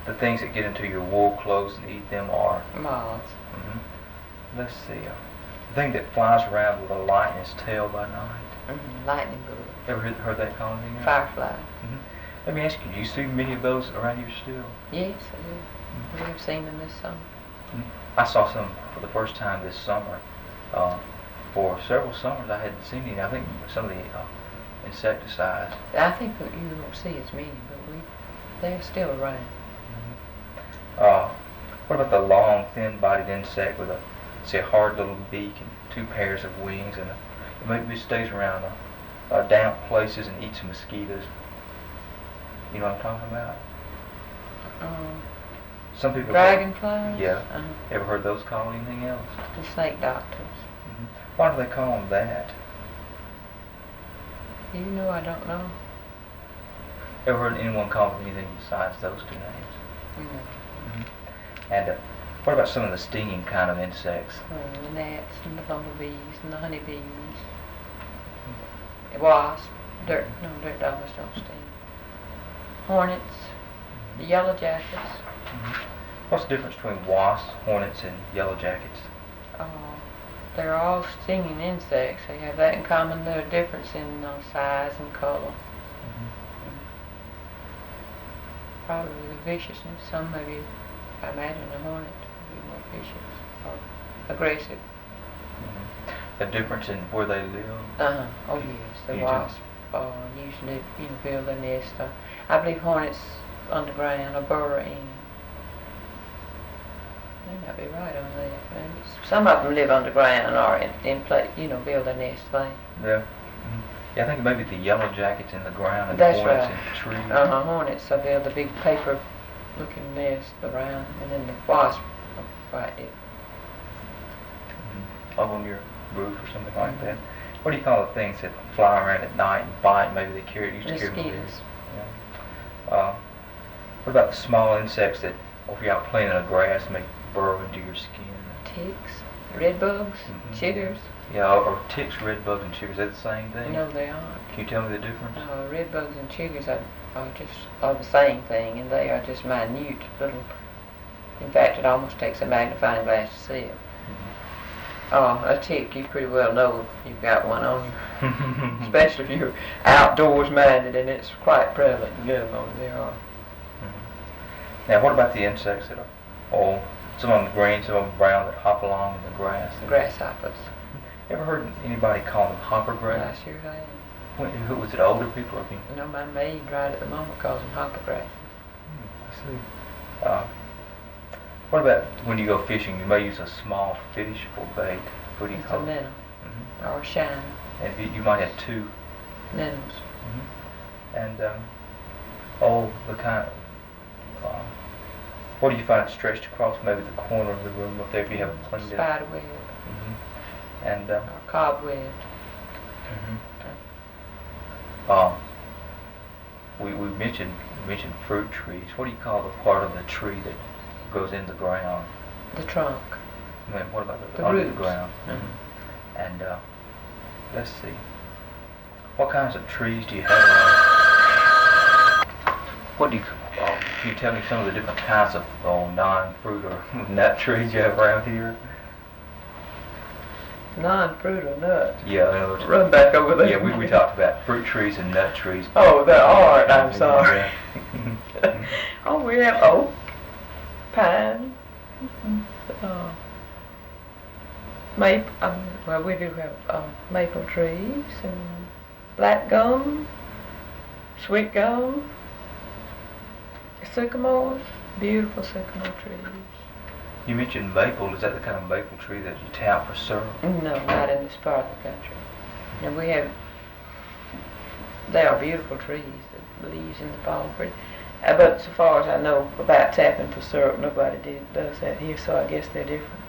the things that get into your wool clothes and eat them are? Moths. Let's see. The thing that flies around with a light in its tail by night. Lightning bug. Ever heard that called anything? Firefly. Let me ask you, do you see many of those around here still? Yes, I do. We have seen them this summer. I saw some for the first time this summer. For several summers I hadn't seen any. I think some of the insecticides. I think that you won't see as many, but they're still around. What about the long, thin-bodied insect with a hard little beak and two pairs of wings, and it stays around damp places and eats mosquitoes? You know what I'm talking about? Some people. Dragonflies? Yeah. Ever heard those called anything else? The snake doctors. Why do they call them that? You know, I don't know. Ever heard anyone call them anything besides those two names? And what about some of the stinging kind of insects? The gnats and the bumblebees and the honeybees. Wasps. Dirt dogs don't sting. Hornets. The yellow jackets. What's the difference between wasps, hornets, and yellow jackets? They're all stinging insects. They have that in common. There's a difference in size and color. Probably the viciousness. Some maybe, I imagine a hornet would be more vicious or aggressive. A difference in where they live? Oh yes, the wasps usually build a nest. I believe hornets underground or burrow in. They might be right on that. Maybe some of them live underground or in place, build a nest thing. Yeah. Yeah, I think maybe the yellow jackets in the ground and That's hornets right. in the trees. Hornets build a big paper-looking nest around, and then the wasp bite it. Up on your roof or something like that. What do you call the things that fly around at night and bite? Maybe they used to carry Mosquitoes. Yeah. What about the small insects that, if you're out playing in the grass, may burrow into your skin? Ticks, red bugs, chiggers. Yeah, or ticks, red bugs, and chiggers. Are they the same thing? No, they aren't. Can you tell me the difference? Red bugs and chiggers are the same thing, and they are just minute little. In fact, it almost takes a magnifying glass to see it. A tick, you pretty well know if you've got one on you, especially if you're outdoors minded, and it's quite prevalent in Gilmore. There are. Now, what about the insects that are, some of them green, some of them brown, that hop along in the grass? Grasshoppers. Ever heard anybody call them hopper grass? I sure have. Who was it, older people or people? No, my maid right at the moment calls them hopper grass. I see. What about when you go fishing? You may use a small fish for bait. What do you call it? It's a minnow. Or a shine. And you might have two minnows. And the kind of what do you find stretched across maybe the corner of the room up there if you haven't cleaned it? Spider web. And or cobweb. We mentioned fruit trees. What do you call the part of the tree that goes in the ground? The trunk. And what about the under roots. the ground? And let's see. What kinds of trees do you have around? Can you tell me some of the different kinds of non-fruit or nut trees you have around here? Non-fruit or nut? Yeah, I know. Run back over there. Yeah, we talked about fruit trees and nut trees. Oh, there are. I'm sorry. Yeah. We have oak, pine, maple. We do have maple trees and black gum, sweet gum, sycamores, beautiful sycamore trees. You mentioned maple. Is that the kind of maple tree that you tap for syrup? No, not in this part of the country. And they are beautiful trees, the leaves in the fall. But so far as I know about tapping for syrup, nobody does that here, so I guess they're different.